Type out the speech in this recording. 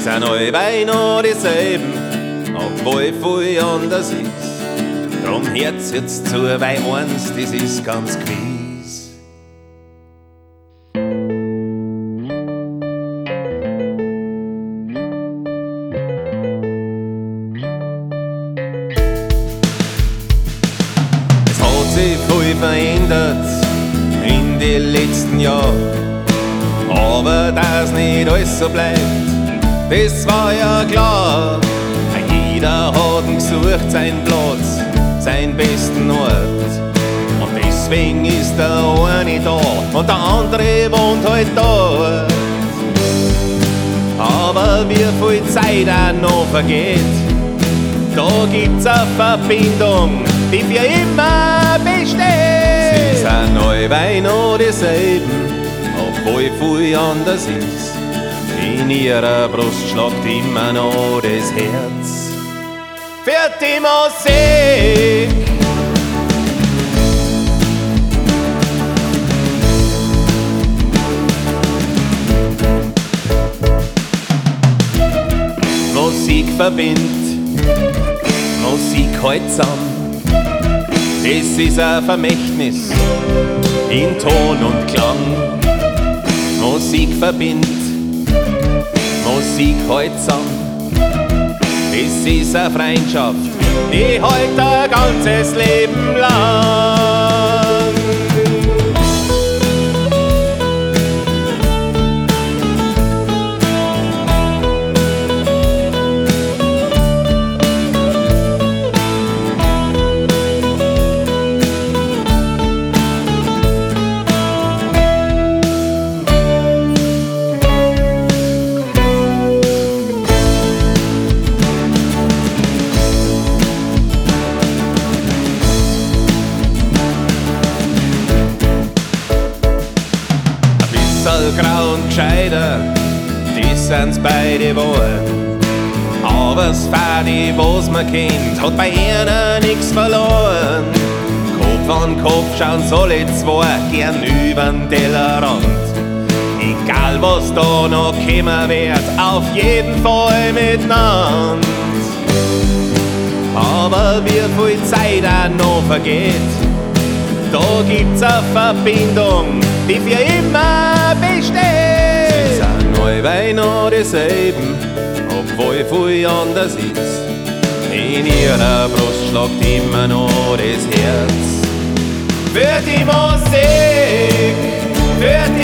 sind allweil noch dieselben, obwohl viel anders ist. Drum Herz jetzt zu, weil eins, das ist ganz gewiss. Es hat sich viel verändert in den letzten Jahren, aber dass nicht alles so bleibt, das war ja klar. Jeder hat gesucht seinen Platz, seinen besten Ort. Und deswegen ist der eine da und der andere wohnt halt dort. Aber wie viel Zeit auch noch vergeht, da gibt's eine Verbindung, die für immer besteht. Sie sind allweil noch dieselben, obwohl viel anders ist. In ihrer Brust schlagt immer noch das Herz für die Musik. Musik verbindet, Musik hält zusammen. Es ist ein Vermächtnis in Ton und Klang. Musik verbindet, Musik hält zusammen. Es ist eine Freundschaft, die hält ein ganzes Leben lang. Grau und gescheiter, die sind's beide wohl. Aber's Fadi, was man kennt, hat bei einer nix verloren. Kopf an Kopf schauen alle zwei gern übern Tellerrand. Egal was da noch kommen wird, auf jeden Fall miteinander. Aber wie viel Zeit auch noch vergeht, da gibt's eine Verbindung, die für immer besteht. Sie sind allweil noch dieselben, obwohl viel anders ist. In ihrer Brust schlagt immer noch das Herz für die Musik, für die